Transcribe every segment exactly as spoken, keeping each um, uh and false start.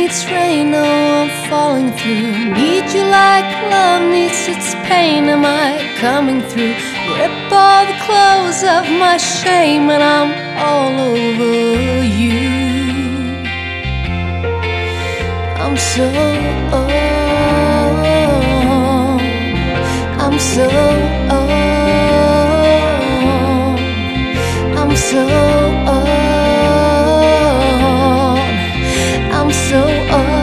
needs rain, oh, I'm falling through. Need you like love needs its pain, am I coming through? Rip all the clothes of my shame and I'm all over you. I'm so old, I'm so old, I'm so old, I'm so old.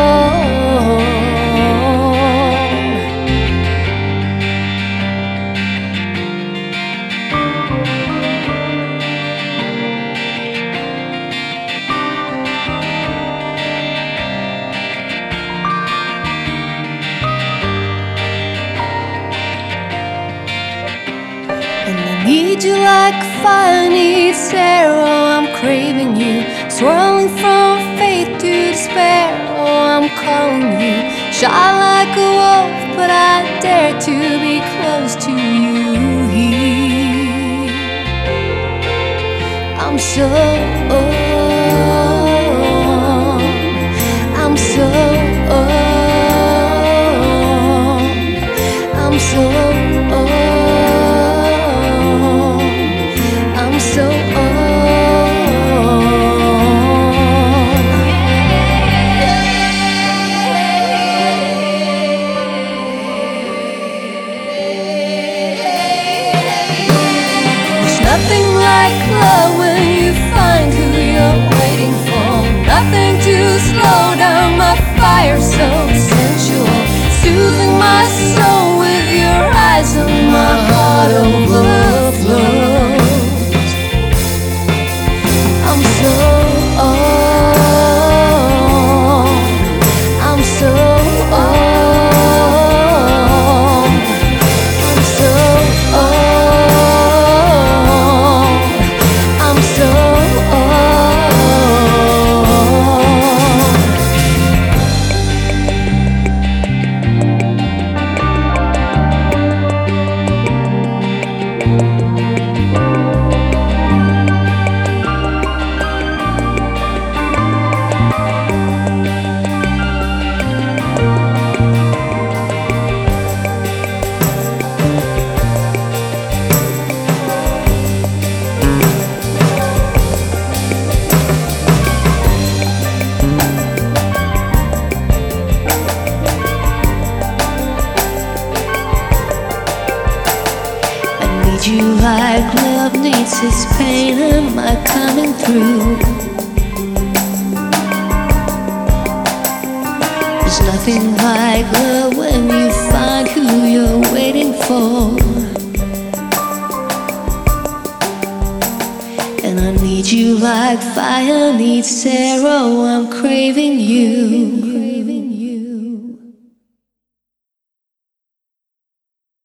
Need you like fire needs air, oh, I'm craving you. Swirling from faith to despair, oh, I'm calling you. Shy like a wolf, but I dare to be close to you here. I'm so old, I'm so old, I'm so old, so old. There's nothing like love when you find who you're waiting for. Nothing to slow down my fire, so sensual. Soothing my soul with your eyes and my heart overflows. I'm so old, I'm so old, I'm so old, I'm so you like love needs its pain, am I coming through? There's nothing like love when you find who you're waiting for. And I need you like fire needs air, oh, I'm craving you.